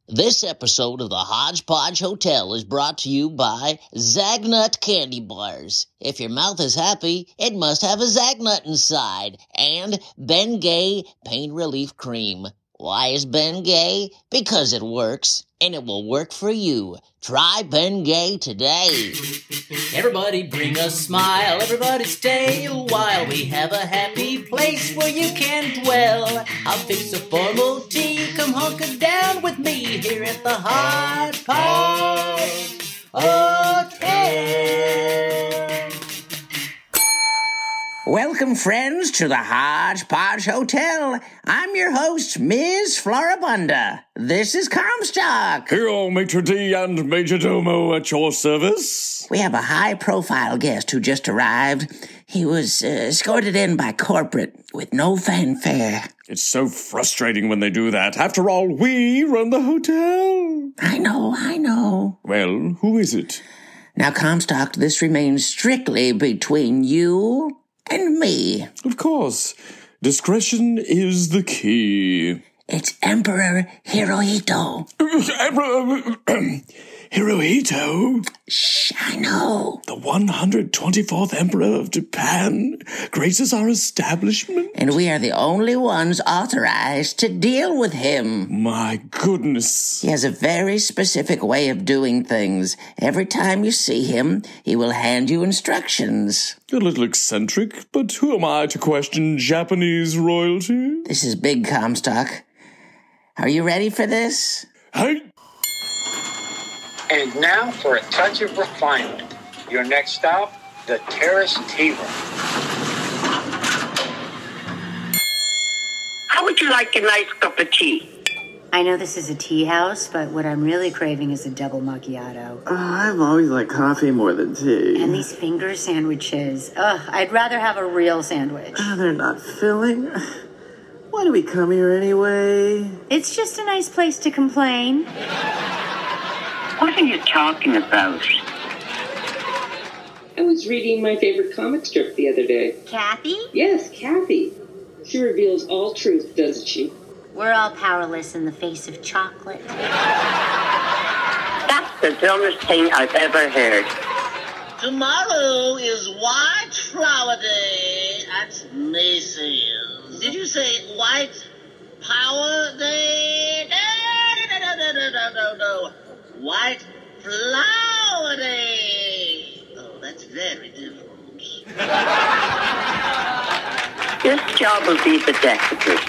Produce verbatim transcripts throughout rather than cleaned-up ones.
This episode of the Hodgepodge Hotel is brought to you by Zagnut Candy Bars. If your mouth is happy, it must have a Zagnut inside. And Bengay Pain Relief Cream. Why is Bengay? Because it works, and it will work for you. Try Bengay today. Everybody bring a smile, everybody stay a while. We have a happy place where you can dwell. I'll fix a formal tea, come hunker down with me here at the Hodgepodge Hotel. Welcome, friends, to the Hodgepodge Hotel. I'm your host, Miz Floribunda. This is Comstock. Here, Maitre D' and Major Domo at your service. We have a high-profile guest who just arrived. He was uh, escorted in by corporate with no fanfare. It's so frustrating when they do that. After all, we run the hotel. I know, I know. Well, who is it? Now, Comstock, this remains strictly between you and me. Of course. Discretion is the key. It's Emperor Hirohito. Emperor Hirohito? Shh, I know. The one hundred twenty-fourth Emperor of Japan graces our establishment. And we are the only ones authorized to deal with him. My goodness. He has a very specific way of doing things. Every time you see him, he will hand you instructions. A little eccentric, but who am I to question Japanese royalty? This is Big Comstock. Are you ready for this? Hey! And now for a touch of refinement. Your next stop, the Terrace Tea Room. How would you like a nice cup of tea? I know this is a tea house, but what I'm really craving is a double macchiato. Uh, I've always liked coffee more than tea. And these finger sandwiches. Ugh, I'd rather have a real sandwich. Uh, they're not filling. Why do we come here anyway? It's just a nice place to complain. What are you talking about? I was reading my favorite comic strip the other day. Kathy? Yes, Kathy. She reveals all truth, doesn't she? We're all powerless in the face of chocolate. That's the dumbest thing I've ever heard. Tomorrow is White Flower Day at Macy's. Did you say White Power Day? No, no, no, no, no, no, no, no. White Flower Day. Oh, that's very different. This job will be for decades.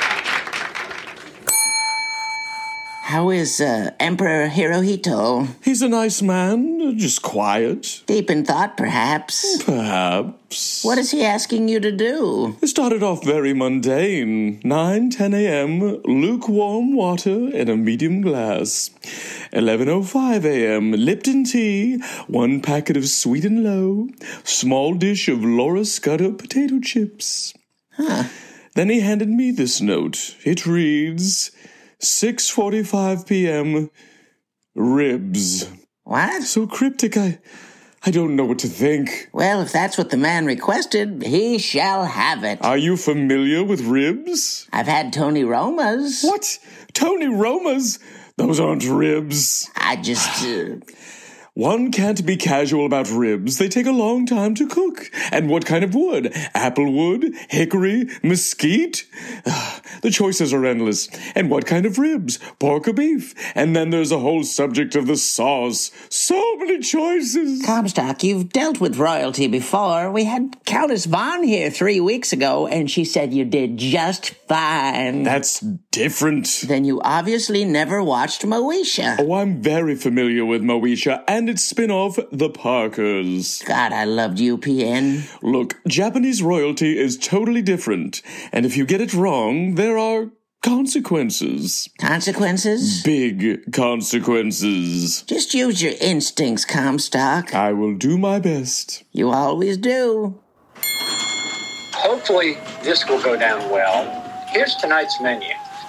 How is uh, Emperor Hirohito? He's a nice man, just quiet. Deep in thought, perhaps. Perhaps. What is he asking you to do? It started off very mundane. nine ten a.m., lukewarm water in a medium glass. eleven oh five a.m., Lipton tea, one packet of Sweet and Low, small dish of Laura Scudder potato chips. Huh. Then he handed me this note. It reads, six forty-five p.m., ribs. What? So cryptic, I... I don't know what to think. Well, if that's what the man requested, he shall have it. Are you familiar with ribs? I've had Tony Roma's. What? Tony Roma's? Those aren't ribs. I just... Uh... One can't be casual about ribs. They take a long time to cook. And what kind of wood? Apple wood? Hickory? Mesquite? The choices are endless. And what kind of ribs? Pork or beef? And then there's a whole subject of the sauce. So many choices. Comstock, you've dealt with royalty before. We had Countess Vaughn here three weeks ago, and she said you did just fine. That's different. Then you obviously never watched Moesha. Oh, I'm very familiar with Moesha and its spin-off, The Parkers. God, I loved U P N. Look, Japanese royalty is totally different, and if you get it wrong, there are consequences. Consequences? Big consequences. Just use your instincts, Comstock. I will do my best. You always do. Hopefully, this will go down well. Here's tonight's menu.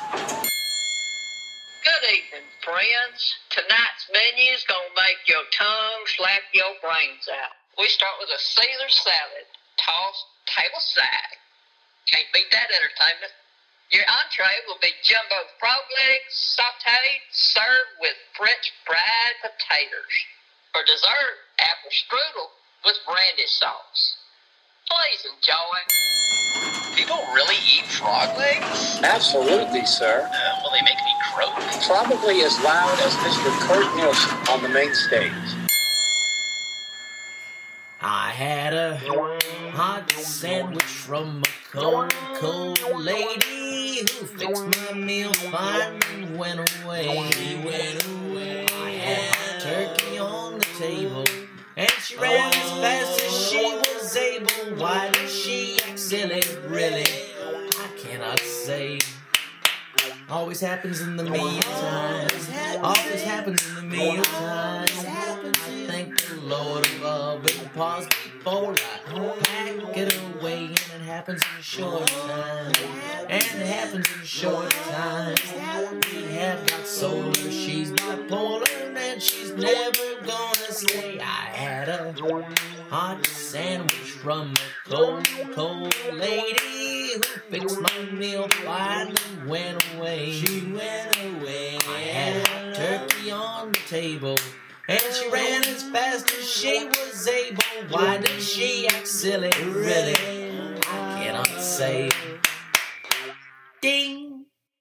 Good evening, friends. Tonight's menu is going to make your tongue slap your brains out. We start with a Caesar salad, tossed table side. Can't beat that entertainment. Your entree will be jumbo frog legs, sauteed, served with French fried potatoes. For dessert, apple strudel with brandy sauce. Please enjoy. People really eat frog legs? Absolutely, sir. Uh, will they make me croak? Probably as loud as Mister Kurt Nielsen on the main stage. I had a hot sandwich from a cold, cold lady who fixed my meal fine and went away. Went away. I had turkey on the table, and she ran as fast as she was able. Why did she act silly, really? I cannot say. Always happens in the meantime. Always happens in the meantime. I thank the Lord above. It will pause before I pack it away. And it happens in a short time. And it happens in a short time. We have got solar. She's bipolar. And she's never gonna stay. I had a hot sandwich from a cold, cold lady who fixed my meal fine and went away. She went away. I had hot turkey on the table, and she ran as fast as she was able. Why did she act silly, really? I cannot say. Ding!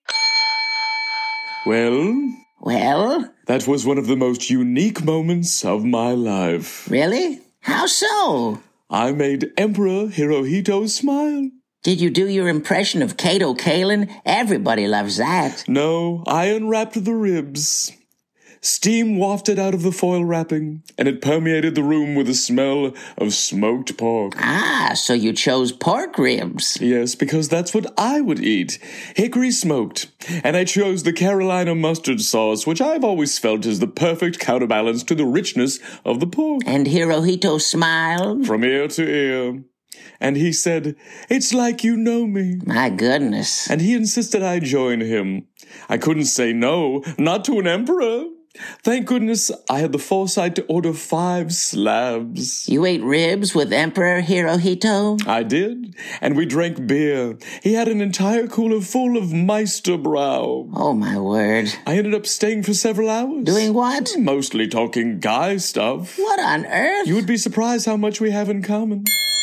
Well? Well? That was one of the most unique moments of my life. Really? How so? I made Emperor Hirohito smile. Did you do your impression of Kato Kalin? Everybody loves that. No, I unwrapped the ribs. Steam wafted out of the foil wrapping, and it permeated the room with the smell of smoked pork. Ah, so you chose pork ribs. Yes, because that's what I would eat. Hickory smoked. And I chose the Carolina mustard sauce, which I've always felt is the perfect counterbalance to the richness of the pork. And Hirohito smiled? From ear to ear. And he said, "It's like you know me." My goodness. And he insisted I join him. I couldn't say no, not to an emperor. Thank goodness I had the foresight to order five slabs. You ate ribs with Emperor Hirohito? I did, and we drank beer. He had an entire cooler full of Meisterbrau. Oh, my word. I ended up staying for several hours. Doing what? Mostly talking guy stuff. What on earth? You would be surprised how much we have in common.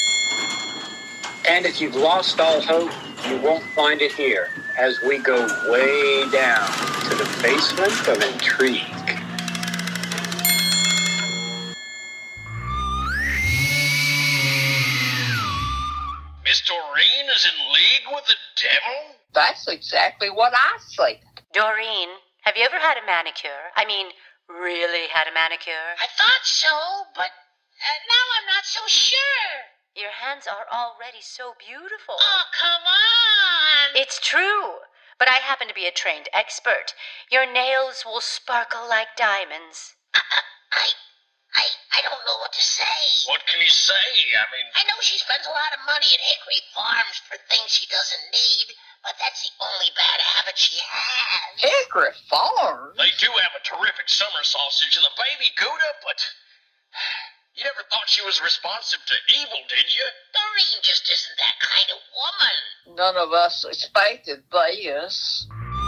And if you've lost all hope, you won't find it here, as we go way down to the basement of intrigue. Miss Doreen is in league with the devil? That's exactly what I said. Doreen, have you ever had a manicure? I mean, really had a manicure? I thought so, but uh, now I'm not so sure. Your hands are already so beautiful. Oh, come on. It's true, but I happen to be a trained expert. Your nails will sparkle like diamonds. Uh, I, I, I don't know what to say. What can you say? I mean... I know she spends a lot of money at Hickory Farms for things she doesn't need, but that's the only bad habit she has. Hickory Farms? They do have a terrific summer sausage and the baby Gouda, but... You never thought she was responsive to evil, did you? Doreen just isn't that kind of woman. None of us expected this.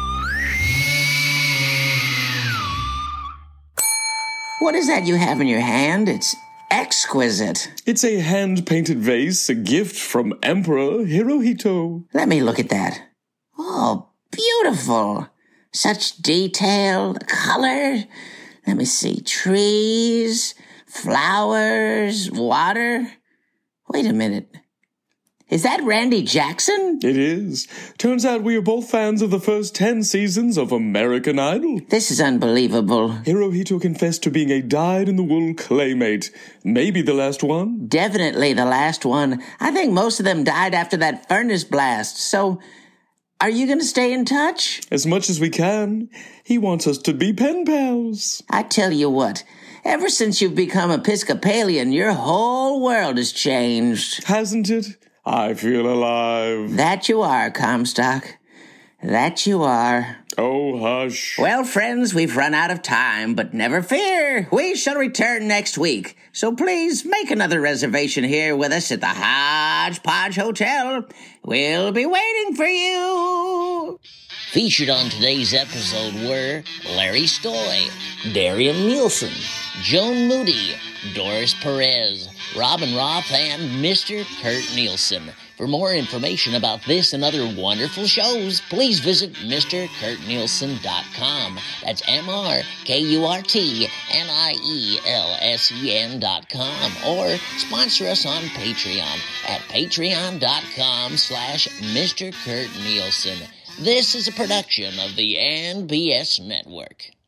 What is that you have in your hand? It's exquisite. It's a hand-painted vase, a gift from Emperor Hirohito. Let me look at that. Oh, beautiful. Such detail, color. Let me see. Trees... flowers, water. Wait a minute. Is that Randy Jackson? It is. Turns out we are both fans of the first ten seasons of American Idol. This is unbelievable. Hirohito confessed to being a dyed-in-the-wool claymate. Maybe the last one? Definitely the last one. I think most of them died after that furnace blast. So, are you going to stay in touch? As much as we can. He wants us to be pen pals. I tell you what. Ever since you've become Episcopalian, your whole world has changed. Hasn't it? I feel alive. That you are, Comstock. That you are. Oh, hush. Well, friends, we've run out of time, but never fear. We shall return next week. So please make another reservation here with us at the Hodgepodge Hotel. We'll be waiting for you. Featured on today's episode were Larry Stoy, Darian Nielsen, Joan Moody, Doris Perez, Robin Roth, and Mister Kurt Nielsen. For more information about this and other wonderful shows, please visit Mr Kurt Nielsen dot com. That's M R K U R T N I E L S E N dot com. Or sponsor us on Patreon at patreon.com slash Mr. Kurt Nielsen. This is a production of the N B S Network.